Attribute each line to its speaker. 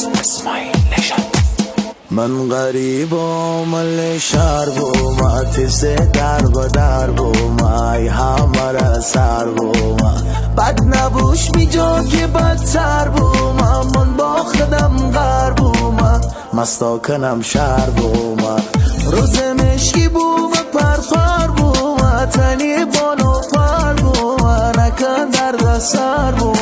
Speaker 1: من غریبم مل شهر بوم آتیس در و در بوم ای همه سر بوم بد نبوش بی جا که بدتر بوم من باختم غر بوم مستا کنم شهر بوم روز مشکی بوم پر بوم تنی بانو پر بوم نکن در سر بوم